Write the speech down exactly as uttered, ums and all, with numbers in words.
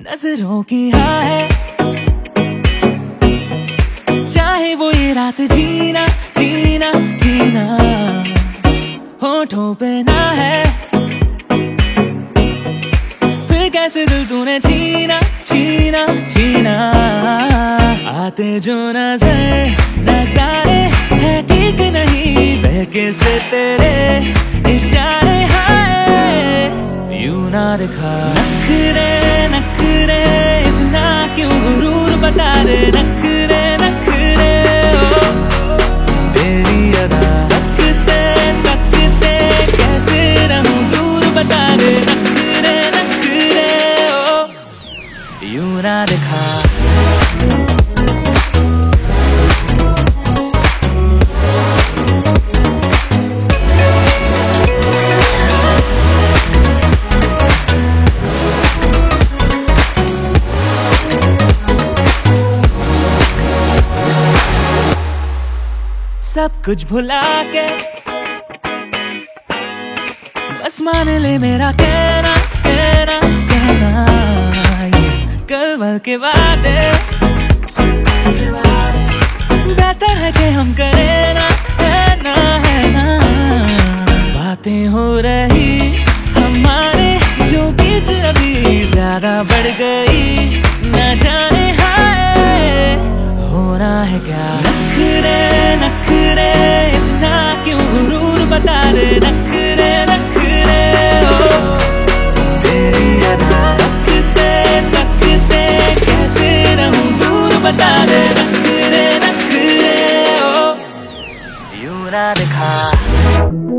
नजरों की हाँ है, चाहे वो ये रात जीना जीना जीना होठों पे ना है, फिर कैसे दिल तूने छीना छीना छीना। आते जो नजर नजारे है ठीक नहीं, बहके से तेरे इशारे हाय यूं ना दिखा। नखरे नखरे इतना क्यों गुरूर बता दे, नखरे नखरे ओ तेरी अदा तकते तकते कैसे रहूं दूर बता दे, नखरे नखरे ओ यूं ना दिखा। सब कुछ भुला के बस मान ले मेरा कहना कहना कहना, ये कल वल के वादे बेहतर है कि हम करें ना, है ना है ना। बातें हो रही हमारे जो बीच अभी ज्यादा बढ़ गई, न जाने हाय होना है क्या। नखरे नखरे इतना क्यों गुरूर बता दे, नखरे नखरे ओ तेरी अदा तकते तकते कैसे रहूं दूर बता दे, नखरे नखरे ओ यूं ना दिखा।